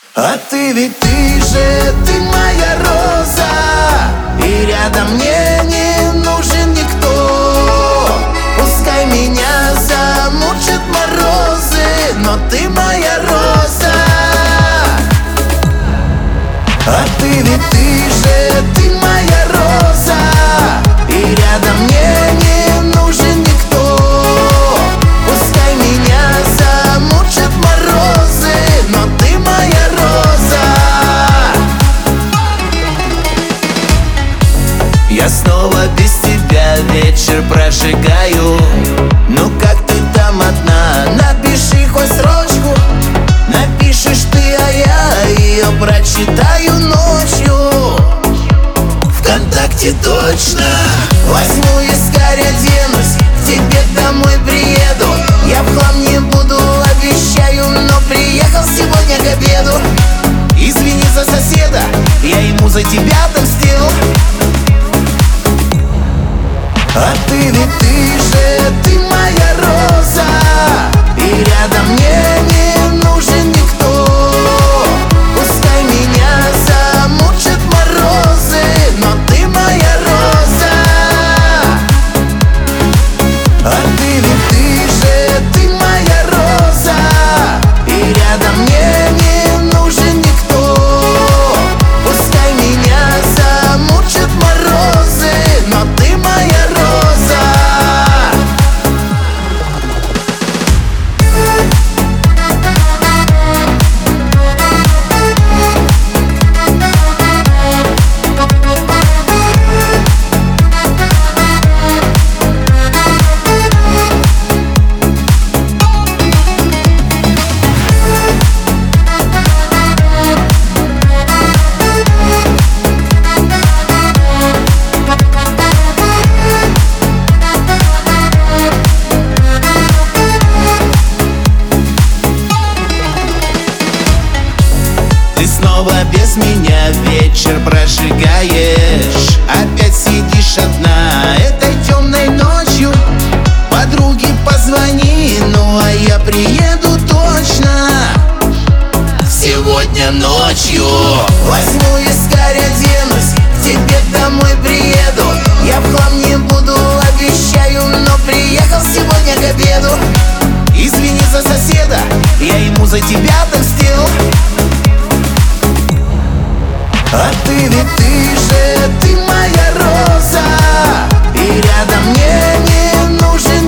А ты моя роза, и рядом мне не нужен никто. Пускай меня замучат морозы, но ты моя роза. А ты моя роза, и рядом мне не нужен никто. Пускай меня замучат морозы, но ты моя роза. Я снова без тебя вечер прожигаю. Ну как ты там одна? Напиши хоть строчку. Напишешь ты, а я ее прочитаю ночью. ВКонтакте точно. Возьму искарь, оденусь, к тебе домой приеду. Я в хлам не буду, обещаю, но приехал сегодня к обеду. Извини за соседа, я ему за тебя отомстил. А ты моя роза, и рядом мне не нужен никто. Пускай меня замучат морозы, но ты моя роза. А ты моя роза, и рядом мне не нужен никто. Пускай меня замучат морозы, но ты моя роза. Ты снова без меня вечер прожигаешь. Опять сидишь одна этой темной ночью. Подруге позвони, ну а я приеду точно сегодня ночью. Возьму искарь, оденусь, к тебе домой приеду. Я в хлам не буду, обещаю, но приехал сегодня к обеду. Извини за соседа, я ему за тебя отомстил. А ты моя роза, и рядом мне не нужен